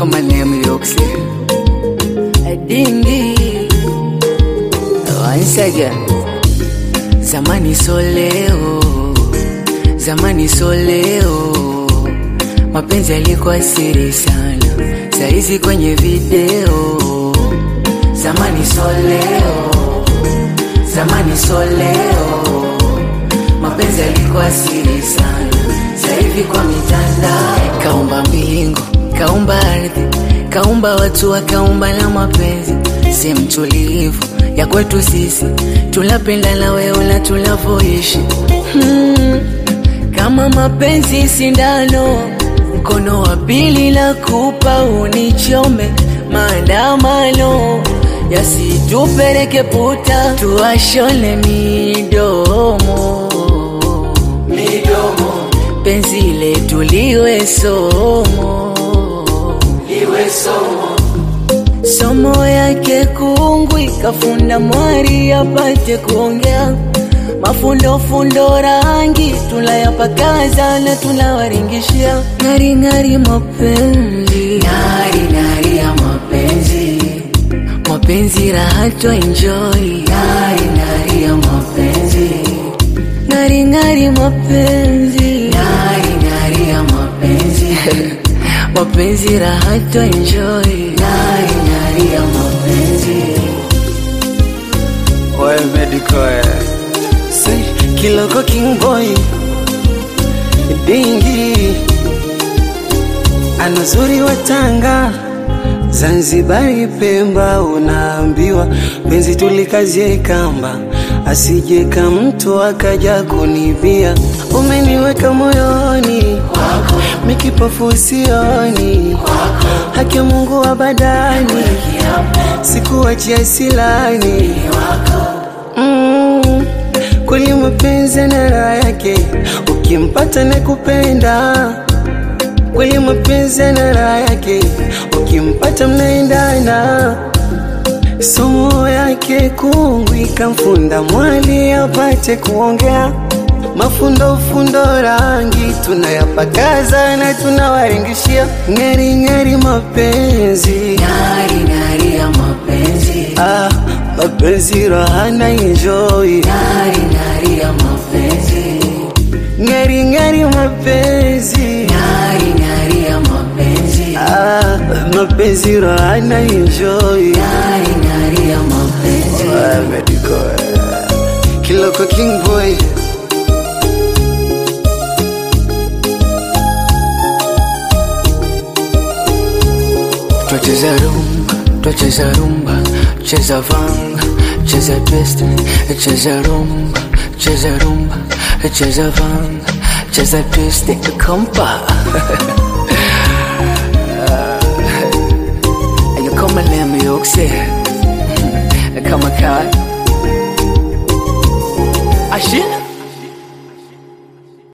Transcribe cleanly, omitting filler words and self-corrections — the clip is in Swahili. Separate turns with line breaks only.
kama name Yoxi Dingi once again. Zamani so leo, zamani so leo, mapenzi yalikuwa siri sana, saizi kwenye video. Zamani so leo, zamani so leo, mapenzi yalikuwa siri sana, saivi kwa mitandao. Kaumba mbingu, kaumba ardhi, kaumba watu, akaumba na mapenzi. Si mtulivu ya kwetu sisi, tunapenda na wewe na tunavoishi. Kama mapenzi sindano, mkono wa pili la kupa unichome. Maandamano yasitupeleke puta, tuwashone midomo. Midomo penzi letu liwe somo, liwe somo. Somo yake kungwi kafunda mwari apate kuongea. Mafundo fundo rangi tunayapakaza na tunawaringishia. Ngari ngari mapenzi, ngari ngari ya mapenzi, mapenzi raha to enjoy. Ngari ngari ya mapenzi, ngari ngari mapenzi, ngari ngari ya mapenzi mapenzi raha to enjoy. Ngari ngari ya mapenzi.
Oye Medical say Kiloko King Boy Dingi anazuri wa Tanga, Zanzibari, Pemba. Unaambiwa penzi tulikazie kamba, asije kama mtu akaja kunibia. Umeniweka moyoni wako, mikipofu sioni wako. Haki ya Mungu wa badani, sikuachia silani wako. Kweli mapenzi na raha yake, ukimpata na kupenda. Kweli mapenzi na raha yake, ukimpata mnaendana. Somo yake kungwi kamfunda mwali apate kuongea. Mafundo fundo rangi tunayapakaza na tunawaringishia. Ngari ngari mapenzi,
ngari ngari ya mapenzi,
mapenzi raha na enjoy.
Ngari ngari ya mapenzi,
ngari ngari mapenzi,
ngari ngari ya mapenzi,
mapenzi raha na enjoy.
Ngari ngari ya mapenzi.
Medical Kiloko King Boy.
Twacheza rumba, twacheza rumba, cheza vanga, cheza twist, cheza rumba, cheza rumba, cheza vanga, cheza twist, kompa. You come and let me Yoxi, come on, Kai. Ashi.